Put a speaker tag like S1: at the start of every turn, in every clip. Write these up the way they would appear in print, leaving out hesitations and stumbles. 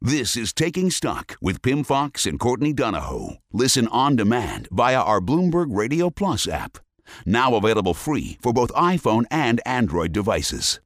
S1: This is Taking Stock with Pim Fox and Courtney Donahoe. Listen on demand via our Bloomberg Radio Plus app. Now available free for both iPhone and Android devices.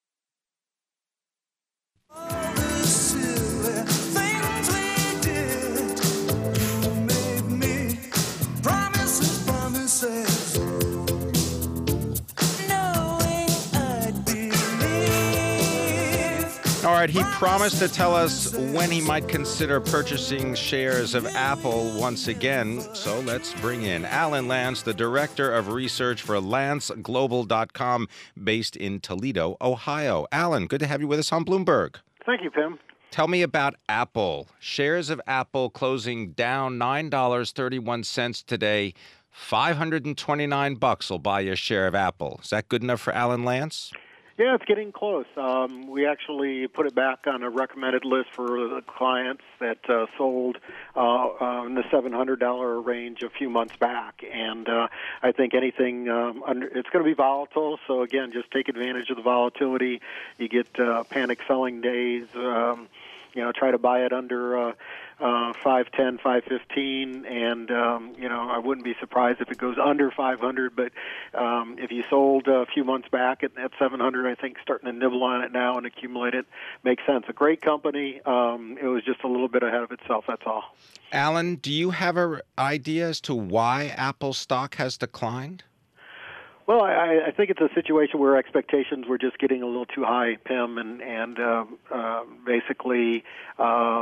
S2: All right, he promised to tell us when he might consider purchasing shares of Apple once again. So let's bring in Alan Lance, the Director of Research for LanceGlobal.com, based in Toledo, Ohio. Alan, good to have you with us on Bloomberg.
S3: Thank you, Pim.
S2: Tell me about Apple. Shares of Apple closing down $9.31 today. $529 will buy you a share of Apple. Is that good enough for Alan Lance?
S3: Yeah, it's getting close. We actually put it back on a recommended list for the clients that sold in the $700 range a few months back. And I think anything, it's going to be volatile. So, again, just take advantage of the volatility. You get panic selling days. Try to buy it under 510, 515, and I wouldn't be surprised if it goes under 500. But if you sold a few months back at 700, I think starting to nibble on it now and accumulate it makes sense. A great company. It was just a little bit ahead of itself. That's all.
S2: Alan, do you have an idea as to why Apple stock has declined?
S3: Well, I think it's a situation where expectations were just getting a little too high, Pim, and basically, it's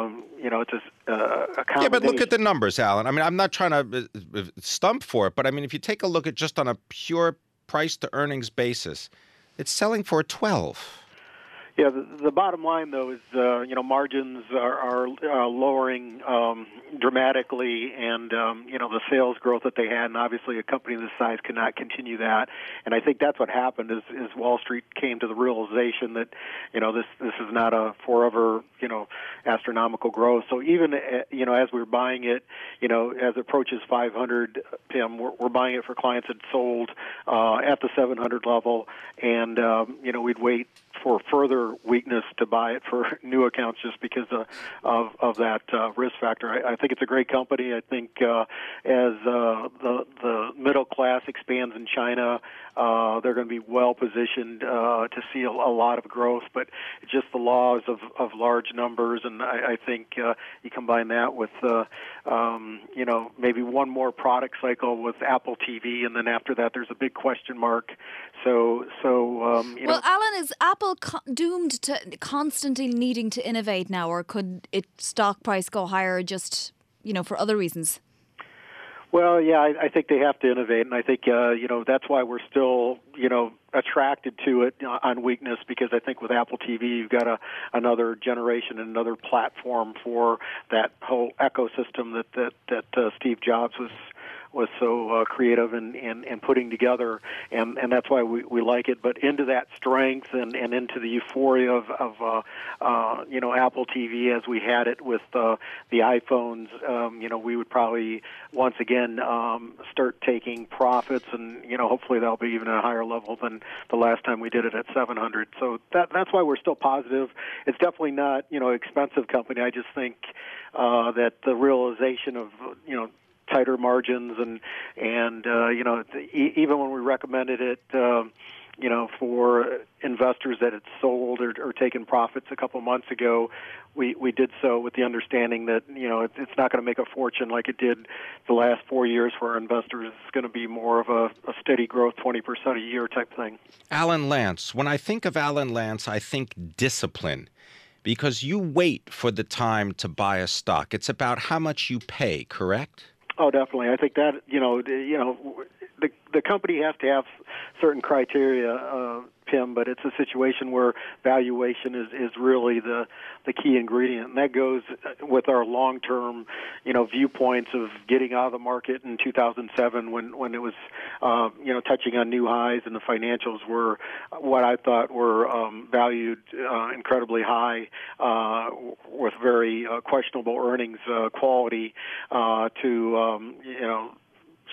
S3: a combination.
S2: Yeah, but look at the numbers, Alan. I mean, I'm not trying to stump for it, but I mean, if you take a look at just on a pure price-to-earnings basis, it's selling for 12.
S3: Yeah, the bottom line, though, is, margins are lowering dramatically, and, the sales growth that they had, and obviously a company this size cannot continue that. And I think that's what happened is Wall Street came to the realization that, this is not a forever, astronomical growth. So even, as we're buying it, as it approaches 500, Pim, we're buying it for clients that sold at the 700 level, and, we'd wait for further weakness to buy it for new accounts just because of that risk factor. I think it's a great company. I think as the middle class expands in China, they're going to be well positioned to see a lot of growth. But it's just the laws of large numbers, and I think you combine that with maybe one more product cycle with Apple TV, and then after that there's a big question mark. So
S4: Well, Alan, is Apple doomed to constantly needing to innovate now, or could its stock price go higher just, for other reasons?
S3: Well, yeah, I think they have to innovate, and I think, that's why we're still, attracted to it on weakness, because I think with Apple TV, you've got another generation, another platform for that whole ecosystem that Steve Jobs was so creative and putting together, and that's why we like it. But into that strength and into the euphoria of Apple TV as we had it with the iPhones, we would probably once again start taking profits, and hopefully that'll be even at a higher level than the last time we did it at 700. So that's why we're still positive. It's definitely not expensive company. I just think that the realization of tighter margins and even when we recommended it for investors that had sold or taken profits a couple months ago, we did so with the understanding that it's not going to make a fortune like it did the last 4 years for our investors. It's going to be more of a steady growth, 20% a year type thing.
S2: Alan Lance, when I think of Alan Lance, I think discipline. Because you wait for the time to buy a stock. It's about how much you pay, correct?
S3: Oh, definitely. I think that the company has to have certain criteria, Pim, but it's a situation where valuation is really the key ingredient, and that goes with our long-term, viewpoints of getting out of the market in 2007 when it was, touching on new highs, and the financials were what I thought were valued incredibly high with very questionable earnings quality to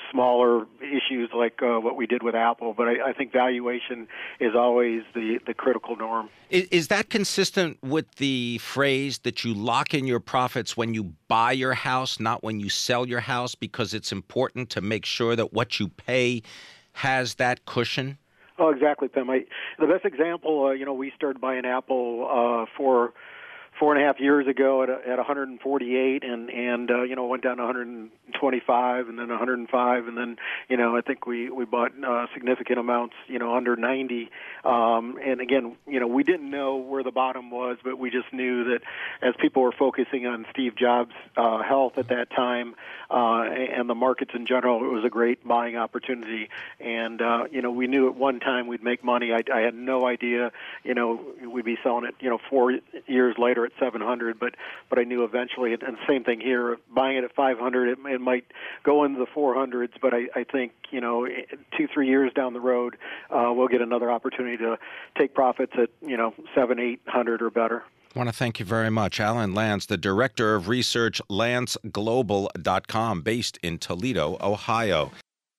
S3: smaller issues like what we did with Apple. But I think valuation is always the critical norm.
S2: Is that consistent with the phrase that you lock in your profits when you buy your house, not when you sell your house, because it's important to make sure that what you pay has that cushion?
S3: Oh, exactly, Pim. The best example, we started buying Apple for 4.5 years ago at 148, and went down to 125, and then 105, and then I think we bought significant amounts under 90. And again, we didn't know where the bottom was, but we just knew that as people were focusing on Steve Jobs' health at that time and the markets in general, it was a great buying opportunity. And we knew at one time we'd make money. I had no idea we'd be selling it 4 years later at 700, but I knew eventually, and the same thing here, buying it at 500, it might go into the 400s, but I think 2-3 years down the road, we'll get another opportunity to take profits at 700-800 or better.
S2: I want to thank you very much. Alan Lance, the Director of Research, LanceGlobal.com, based in Toledo, Ohio.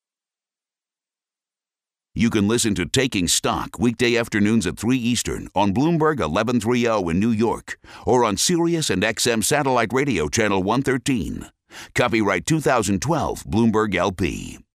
S1: You can listen to Taking Stock weekday afternoons at 3 Eastern on Bloomberg 1130 in New York or on Sirius and XM Satellite Radio Channel 113. Copyright 2012 Bloomberg LP.